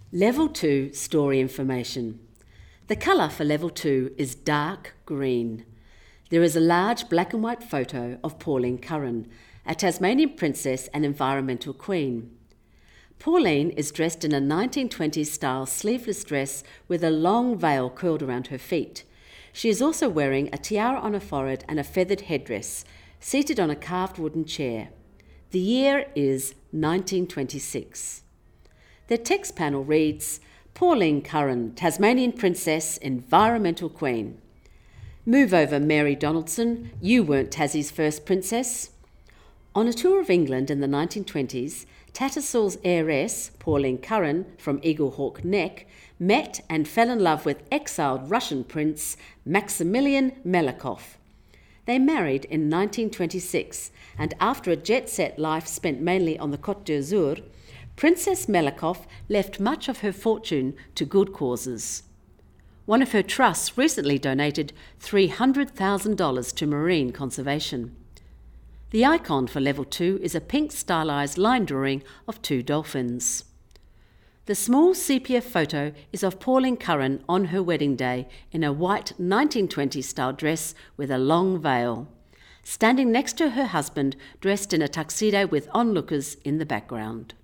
Level 2 Story Information. The colour for Level 2 is dark green. There is a large black and white photo of Pauline Curran, a Tasmanian princess and environmental queen. Pauline is dressed in a 1920s style sleeveless dress with a long veil curled around her feet. She is also wearing a tiara on her forehead and a feathered headdress, seated on a carved wooden chair. The year is 1926. The text panel reads, Pauline Curran, Tasmanian Princess, Environmental Queen. Move over, Mary Donaldson, you weren't Tassie's first princess. On a tour of England in the 1920s, Tattersalls' heiress, Pauline Curran from Eaglehawk Neck, met and fell in love with exiled Russian prince Maximilian Melnikov. They married in 1926, and after a jet-set life spent mainly on the Côte d'Azur, Princess Melnikov left much of her fortune to good causes. One of her trusts recently donated $300,000 to marine conservation. The icon for Level 2 is a pink stylised line drawing of two dolphins. The small sepia photo is of Pauline Curran on her wedding day in a white 1920s style dress with a long veil, standing next to her husband dressed in a tuxedo with onlookers in the background.